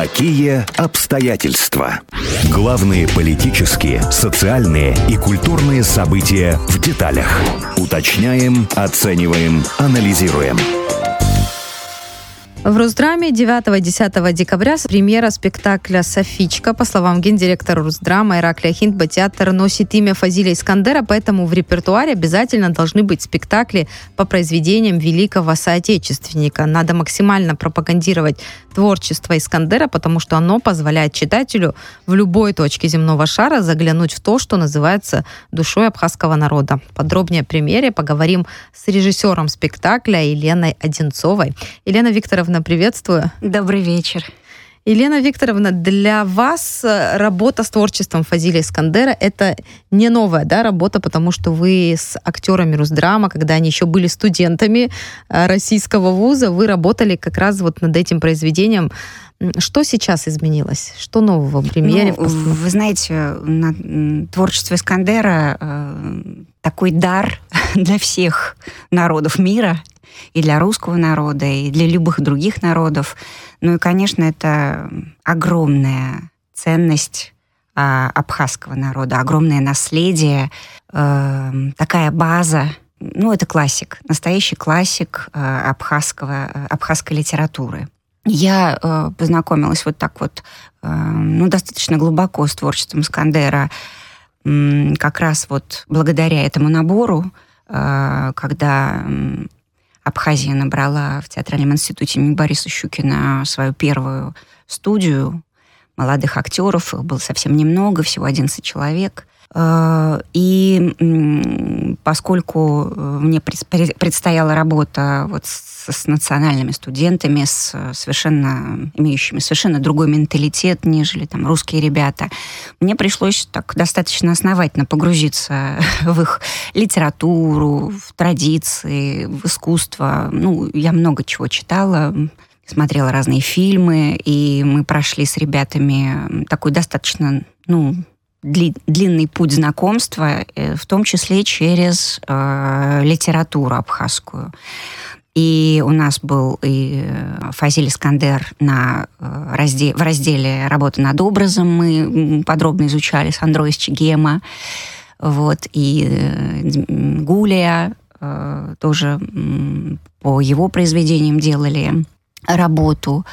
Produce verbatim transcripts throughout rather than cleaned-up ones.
Такие обстоятельства. Главные политические, социальные и культурные события в деталях. Уточняем, оцениваем, анализируем. В Росдраме девятого-десятого декабря премьера спектакля «Софичка». По словам гендиректора Росдрама Ираклия Хиндба, театр носит имя Фазиля Искандера, поэтому в репертуаре обязательно должны быть спектакли по произведениям великого соотечественника. Надо максимально пропагандировать творчество Искандера, потому что оно позволяет читателю в любой точке земного шара заглянуть в то, что называется душой абхазского народа. Подробнее о премьере поговорим с режиссером спектакля Еленой Одинцовой. Елена Викторовна, приветствую. Добрый вечер. Елена Викторовна, для вас работа с творчеством Фазиля Искандера – это не новая, да, работа, потому что вы с актерами Росдрама, когда они еще были студентами российского вуза, вы работали как раз вот над этим произведением. Что сейчас изменилось? Что нового в премьере? Ну, вы знаете, творчество Искандера э, такой дар для всех народов мира, и для русского народа, и для любых других народов. Ну и, конечно, это огромная ценность э, абхазского народа, огромное наследие, э, такая база. Ну, это классик, настоящий классик э, абхазского, э, абхазской литературы. Я э, познакомилась вот так вот, э, ну, достаточно глубоко с творчеством Искандера, э, как раз вот благодаря этому набору, э, когда э, Абхазия набрала в театральном институте имени Бориса Щукина свою первую студию молодых актеров. Их было совсем немного, всего одиннадцать человек. И поскольку мне предстояла работа вот с, с национальными студентами, с совершенно имеющими совершенно другой менталитет, нежели там русские ребята, мне пришлось так достаточно основательно погрузиться в их литературу, в традиции, в искусство. Ну, я много чего читала, смотрела разные фильмы, и мы прошли с ребятами такой достаточно, ну, длинный путь знакомства, в том числе через э, литературу абхазскую. И у нас был и Фазиль Искандер на, э, разде- в разделе «Работа над образом». Мы подробно изучали с Андроя Чигема. Вот, и э, Гулия э, тоже э, по его произведениям делали работу.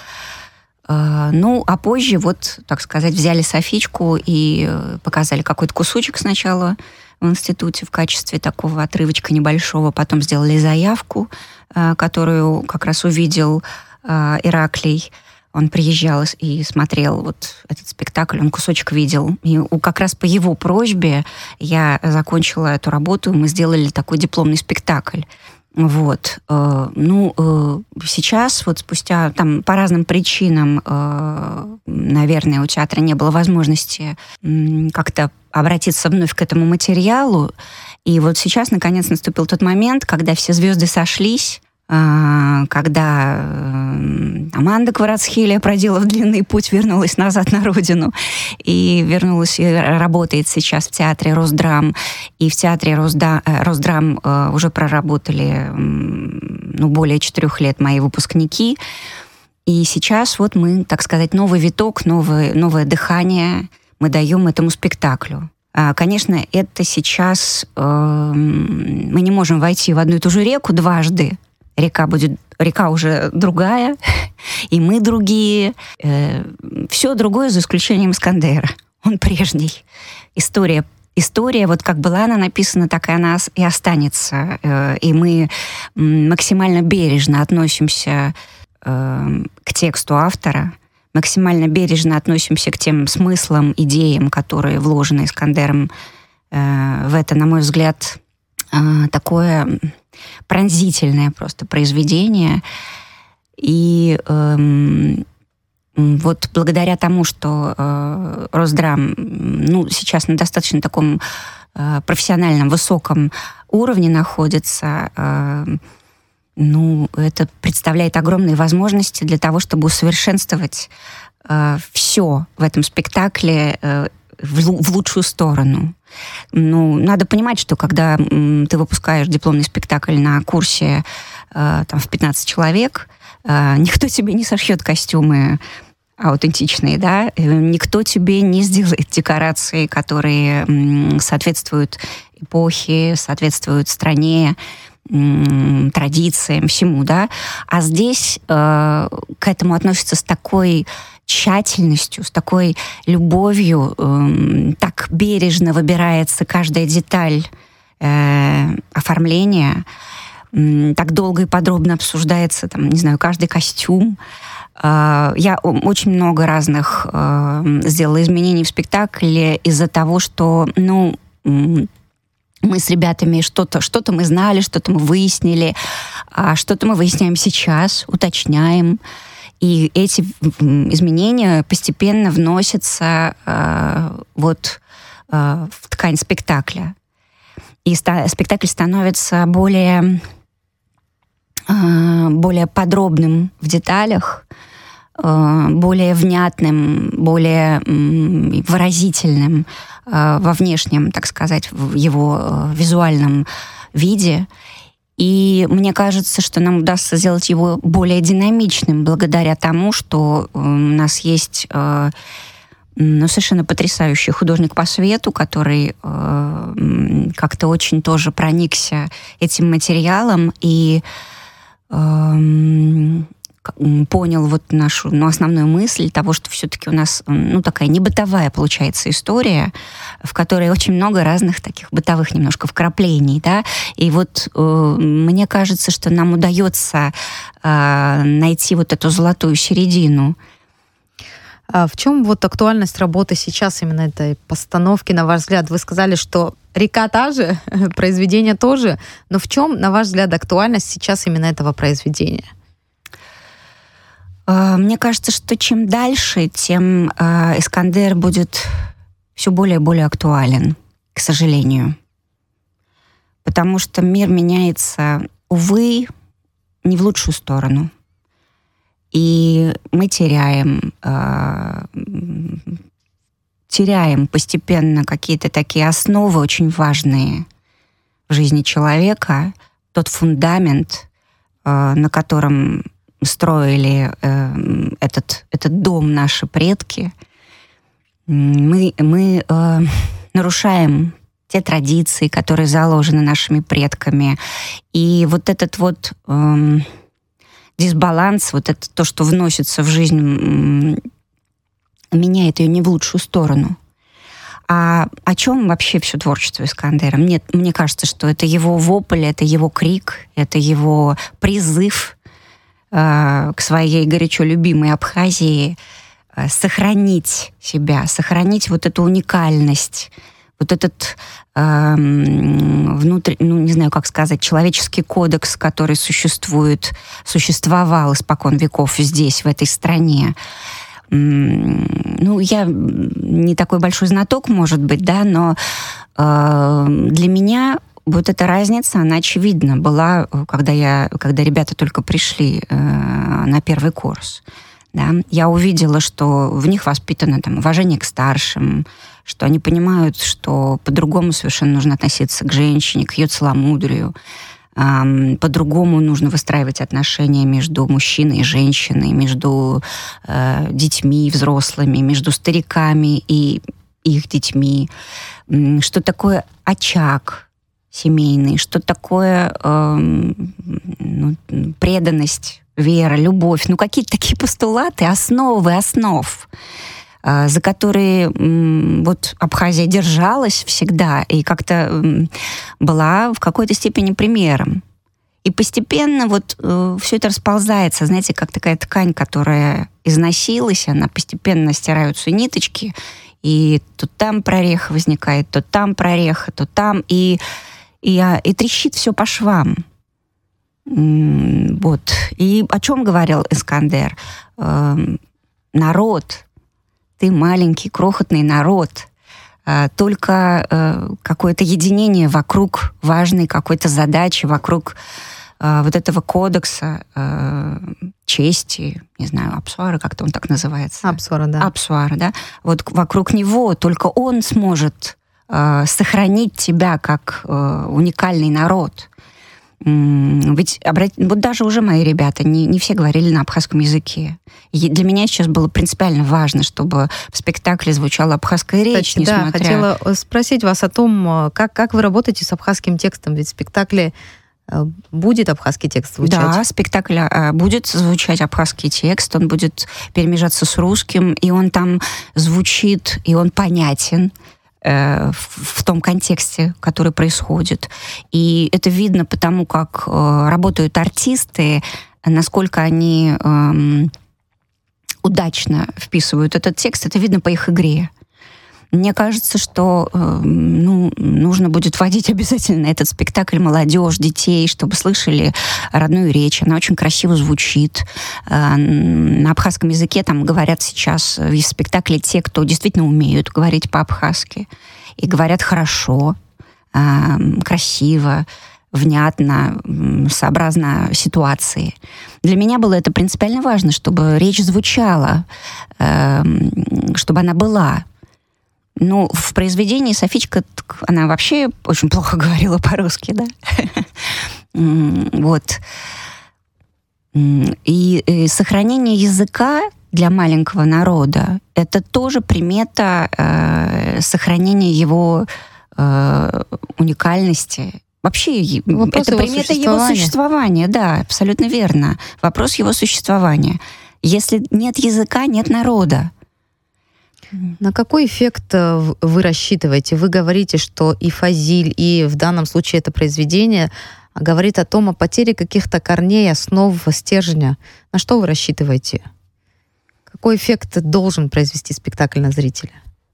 Ну, а позже, вот, так сказать, взяли Софичку и показали какой-то кусочек сначала в институте в качестве такого отрывочка небольшого, потом сделали заявку, которую как раз увидел Ираклий. Он приезжал и смотрел вот этот спектакль, он кусочек видел. И как раз по его просьбе я закончила эту работу, и мы сделали такой дипломный спектакль. Вот. Ну, сейчас, вот спустя там по разным причинам, наверное, у театра не было возможности как-то обратиться вновь к этому материалу. И вот сейчас, наконец, наступил тот момент, когда все звезды сошлись, когда Аманда Кварацхелия, проделав длинный путь, вернулась назад на родину и вернулась и работает сейчас в театре Росдрам. И в театре Росда, Росдрам уже проработали ну, более четырех лет мои выпускники. И сейчас вот мы, так сказать, новый виток, новое, новое дыхание мы даем этому спектаклю. Конечно, это сейчас мы не можем войти в одну и ту же реку дважды. Река будет, река уже другая, и мы другие. Э, все другое, за исключением Искандера. Он прежний. История, история, вот как была она написана, так и она и останется. Э, и мы максимально бережно относимся э, к тексту автора, максимально бережно относимся к тем смыслам, идеям, которые вложены Искандером э, в это, на мой взгляд, э, такое пронзительное просто произведение. И эм, вот благодаря тому, что э, Росдрам ну, сейчас на достаточно таком э, профессиональном, высоком уровне находится, э, ну, это представляет огромные возможности для того, чтобы усовершенствовать э, все в этом спектакле э, в, в лучшую сторону. Ну, надо понимать, что когда м, ты выпускаешь дипломный спектакль на курсе э, там, в пятнадцать человек, э, никто тебе не сошьет костюмы аутентичные, да, никто тебе не сделает декорации, которые соответствуют эпохе, соответствуют стране, традициям, всему, да. А здесь э, к этому относятся с такой тщательностью, с такой любовью, э, так бережно выбирается каждая деталь э, оформления, э, так долго и подробно обсуждается, там, не знаю, каждый костюм. Э, я очень много разных э, сделала изменений в спектакле из-за того, что, ну, э, мы с ребятами что-то, что-то мы знали, что-то мы выяснили, а что-то мы выясняем сейчас, уточняем. И эти изменения постепенно вносятся э, вот э, в ткань спектакля. И ста- спектакль становится более, э, более подробным в деталях, э, более внятным, более э, выразительным э, во внешнем, так сказать, в его э, визуальном виде. И мне кажется, что нам удастся сделать его более динамичным благодаря тому, что у нас есть э, ну, совершенно потрясающий художник по свету, который э, как-то очень тоже проникся этим материалом и э, понял вот нашу ну, основную мысль того, что все-таки у нас ну, такая небытовая получается история, в которой очень много разных таких бытовых немножко вкраплений, да, и вот э, мне кажется, что нам удается э, найти вот эту золотую середину. А в чем вот актуальность работы сейчас именно этой постановки, на ваш взгляд? Вы сказали, что река та же, произведение тоже, но в чем, на ваш взгляд, актуальность сейчас именно этого произведения? Мне кажется, что чем дальше, тем э, «Искандер» будет все более и более актуален, к сожалению. Потому что мир меняется, увы, не в лучшую сторону. И мы теряем, э, теряем постепенно какие-то такие основы очень важные в жизни человека, тот фундамент, э, на котором строили э, этот, этот дом наши предки, мы, мы э, нарушаем те традиции, которые заложены нашими предками. И вот этот вот э, дисбаланс, вот это то, что вносится в жизнь, э, меняет ее не в лучшую сторону. А о чем вообще все творчество Искандера? Мне, мне кажется, что это его вопль, это его крик, это его призыв к своей горячо любимой Абхазии, сохранить себя, сохранить вот эту уникальность, вот этот э, внутри, ну, не знаю, как сказать, человеческий кодекс, который существует, существовал испокон веков здесь, в этой стране. Ну, я не такой большой знаток, может быть, да, но э, для меня вот эта разница, она очевидна была, когда, я, когда ребята только пришли э, на первый курс. Да? Я увидела, что в них воспитано там, уважение к старшим, что они понимают, что по-другому совершенно нужно относиться к женщине, к ее целомудрию. Э, по-другому нужно выстраивать отношения между мужчиной и женщиной, между э, детьми и взрослыми, между стариками и их детьми. Что такое очаг семейный, что такое э, ну, преданность, вера, любовь, ну какие-то такие постулаты, основы основ, э, за которые э, вот Абхазия держалась всегда и как-то э, была в какой-то степени примером. И постепенно вот э, все это расползается, знаете, как такая ткань, которая износилась, она постепенно стираются ниточки, и то там прореха возникает, то там прореха, то там, и И, и трещит все по швам. Вот. И о чем говорил Искандер? Э, народ, ты маленький, крохотный народ. Э, только э, какое-то единение вокруг важной какой-то задачи, вокруг э, вот этого кодекса э, чести, не знаю, Апсуара, как-то он так называется. Апсуара, да. Апсуара, да. Вот вокруг него только он сможет сохранить тебя как э, уникальный народ. Ведь вот даже уже мои ребята не, не все говорили на абхазском языке. И для меня сейчас было принципиально важно, чтобы в спектакле звучала абхазская речь. Кстати, несмотря... Да, хотела спросить вас о том, как, как вы работаете с абхазским текстом, ведь в спектакле будет абхазский текст звучать? Да, спектакль будет звучать абхазский текст, он будет перемежаться с русским, и он там звучит, и он понятен в том контексте, который происходит. И это видно потому, как э, работают артисты, насколько они э, удачно вписывают этот текст, это видно по их игре. Мне кажется, что э, ну, нужно будет вводить обязательно этот спектакль молодежь, детей, чтобы слышали родную речь. Она очень красиво звучит. Э, на абхазском языке там говорят сейчас в спектакле те, кто действительно умеют говорить по-абхазски. И говорят хорошо, э, красиво, внятно, сообразно ситуации. Для меня было это принципиально важно, чтобы речь звучала, э, чтобы она была. Ну, в произведении Софичка, она вообще очень плохо говорила по-русски, да? Вот. И сохранение языка для маленького народа — это тоже примета э, сохранения его э, уникальности. Вообще, вопрос это его примета его существования, да, абсолютно верно. Вопрос его существования. Если нет языка, нет народа. На какой эффект вы рассчитываете? Вы говорите, что и Фазиль, и в данном случае это произведение говорит о том, о потере каких-то корней, основ, стержня. На что вы рассчитываете? Какой эффект должен произвести спектакль на зрителя?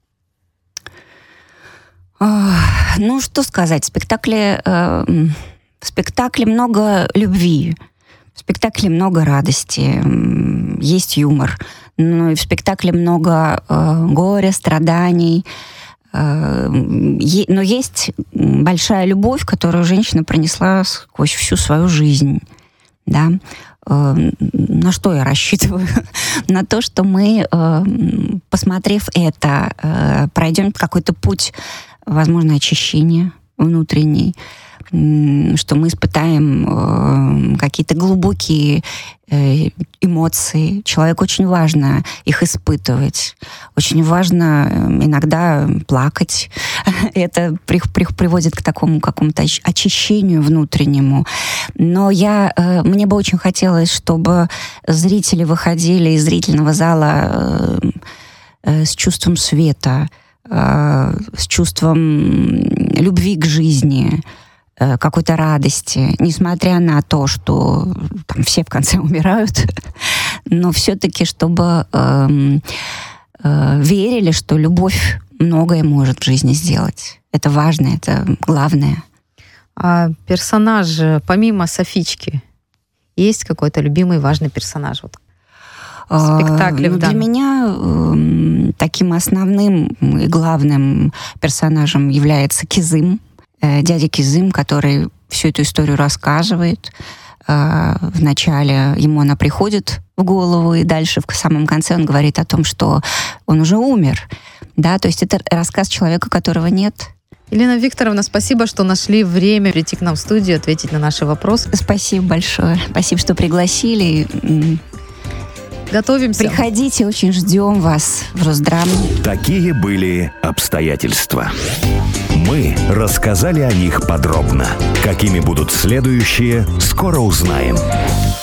Ну, что сказать. В спектакле, э, в спектакле много любви, в спектакле много радости, есть юмор. Ну и в спектакле много э, горя, страданий. Э, е, но есть большая любовь, которую женщина пронесла сквозь всю свою жизнь. Да? Э, на что я рассчитываю? На то, что мы, э, посмотрев это, э, пройдем какой-то путь, возможно, очищения внутренний, что мы испытаем э, какие-то глубокие э, эмоции. Человеку очень важно их испытывать. Очень важно иногда плакать. Это при, при, приводит к такому какому-то очищению внутреннему. Но я, э, мне бы очень хотелось, чтобы зрители выходили из зрительного зала э, э, с чувством света, э, с чувством любви к жизни, какой-то радости, несмотря на то, что там все в конце умирают, но все-таки, чтобы э, э, верили, что любовь многое может в жизни сделать. Это важно, это главное. А персонаж, помимо Софички, есть какой-то любимый важный персонаж вот, в спектакле? А, ну, для меня э, таким основным и главным персонажем является Кизым, дядя Кизым, который всю эту историю рассказывает. Вначале ему она приходит в голову, и дальше в самом конце он говорит о том, что он уже умер. Да? То есть это рассказ человека, которого нет. Елена Викторовна, спасибо, что нашли время прийти к нам в студию, ответить на наши вопросы. Спасибо большое. Спасибо, что пригласили. Готовимся. Приходите, очень ждем вас в Росдрам. Такие были обстоятельства. Мы рассказали о них подробно. Какими будут следующие, скоро узнаем.